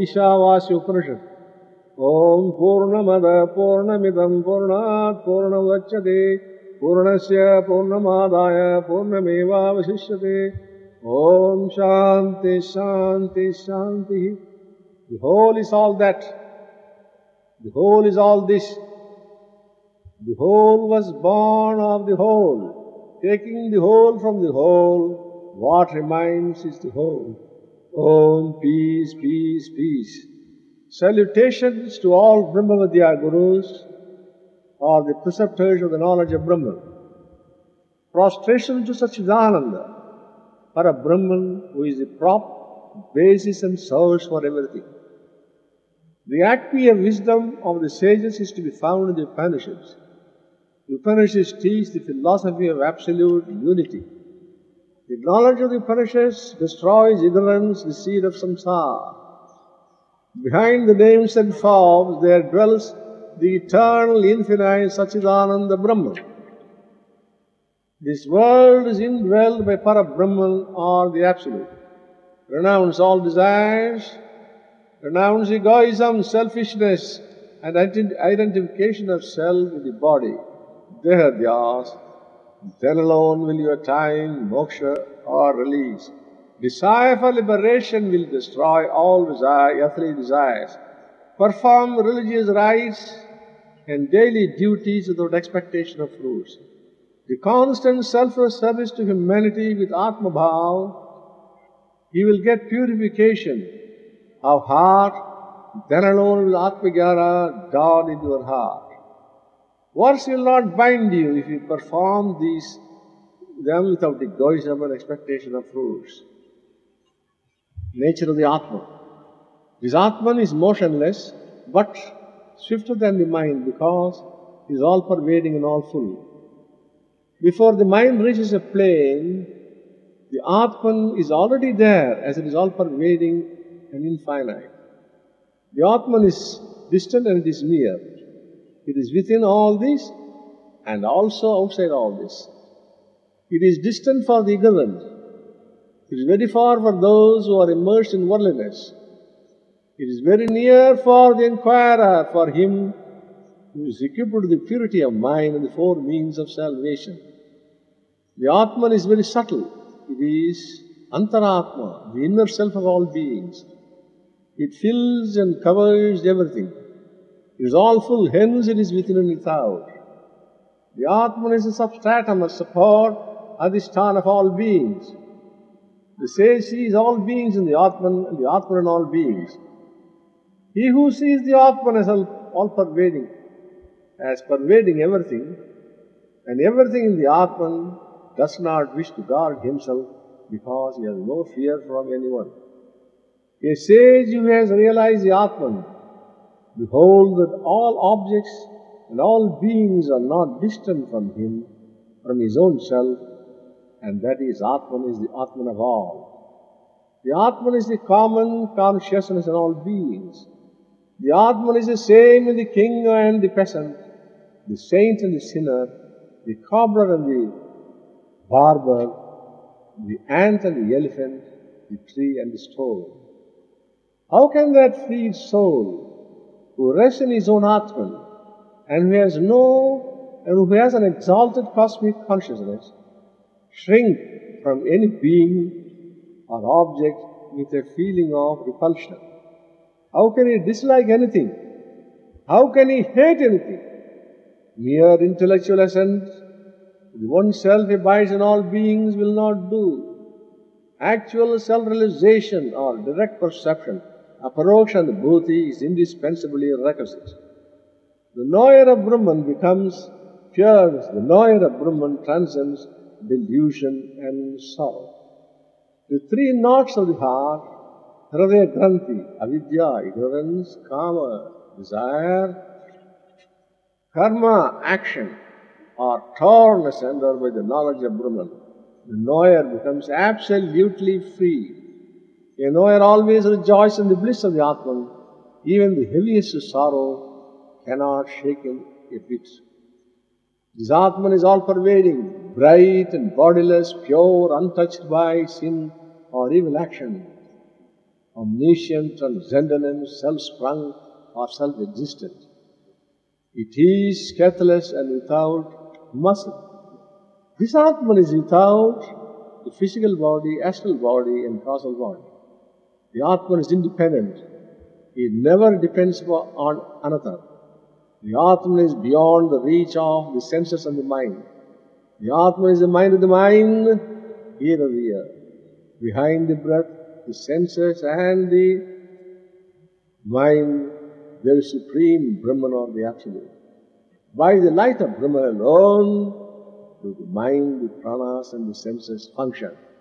Ishavasya Upanishad. Om Purnamada Purnamidam Purnat Purnamudachyate Purnasya Purnamadaya Purnameva Vasishyate. Om Shanti Shanti Shanti. The whole is all that. The whole is all this. The whole was born of the whole. Taking the whole from the whole, what remains is the whole. Om, peace, peace, peace. Salutations to all Brahmavidya Gurus or the preceptors of the knowledge of Brahman. Prostration to Satchidananda, for a Brahman who is the prop, basis and source for everything. The acme of wisdom of the sages is to be found in the Upanishads. The Upanishads teach the philosophy of absolute unity. The knowledge of the Upanishads destroys ignorance, the seed of samsara. Behind the names and forms there dwells the eternal, infinite Satchidananda Brahman. This world is indwelled by Para-Brahman or the Absolute. Renounce all desires, renounce egoism, selfishness and identification of self with the body. Dehadhyas, then alone will you attain moksha or release. Desire for liberation will destroy all earthly desires. Perform religious rites and daily duties without expectation of fruits. The constant selfless service to humanity with Atma Bhav, he will get purification of heart, then alone will Atma Jnana dawn into your heart. Words will not bind you if you perform them without egoism and expectation of fruits. Nature of the Atman. This Atman is motionless, but swifter than the mind because he is all-pervading and all-full. Before the mind reaches a plane, the Atman is already there as it is all-pervading and infinite. The Atman is distant and it is near. It is within all this and also outside all this. It is distant for the ignorant. It is very far for those who are immersed in worldliness. It is very near for the inquirer, for him who is equipped with the purity of mind and the four means of salvation. The Atman is very subtle. It is Antaratma, the inner self of all beings. It fills and covers everything. It is all full, hence it is within and without. The Atman is a substratum, a support, adhisthana of all beings. The sage sees all beings in the Atman and the Atman in all beings. He who sees the Atman as all-pervading, as pervading everything, and everything in the Atman, does not wish to guard himself because he has no fear from anyone. A sage who has realized the Atman beholds that all objects and all beings are not distant from him, from his own self, and that his Atman is the Atman of all. The Atman is the common consciousness in all beings. The Atman is the same in the king and the peasant, the saint and the sinner, the cobbler and the barber, the ant and the elephant, the tree and the stone. How can that freed soul, who rests in his own Atman, and who has an exalted cosmic consciousness, shrink from any being or object with a feeling of repulsion? How can he dislike anything? How can he hate anything? Mere intellectual assent with oneself abides in all beings will not do. Actual self-realization or direct perception, aparoksha and bhuti, is indispensably requisite. The knower of Brahman becomes pure. The knower of Brahman transcends delusion and sorrow. The three knots of the heart, Hridaya Granthi, avidya, ignorance, kama, desire, karma, action, are torn asunder by the knowledge of Brahman. The knower becomes absolutely free. A knower always rejoices in the bliss of the Atman. Even the heaviest sorrow cannot shake him a bit. This Atman is all-pervading, bright and bodiless, pure, untouched by sin or evil action. omniscient, transcendent, self-sprung or self-existent. It is scatheless and without muscle. This Atman is without the physical body, astral body and causal body. The Atman is independent. It never depends on another. The Atman is beyond the reach of the senses and the mind. The Atman is the mind of the mind, ear of the ear. Behind the breath, the senses and the mind, there is supreme Brahman or the Absolute. By the light of Brahman alone, do the mind, the pranas and the senses function.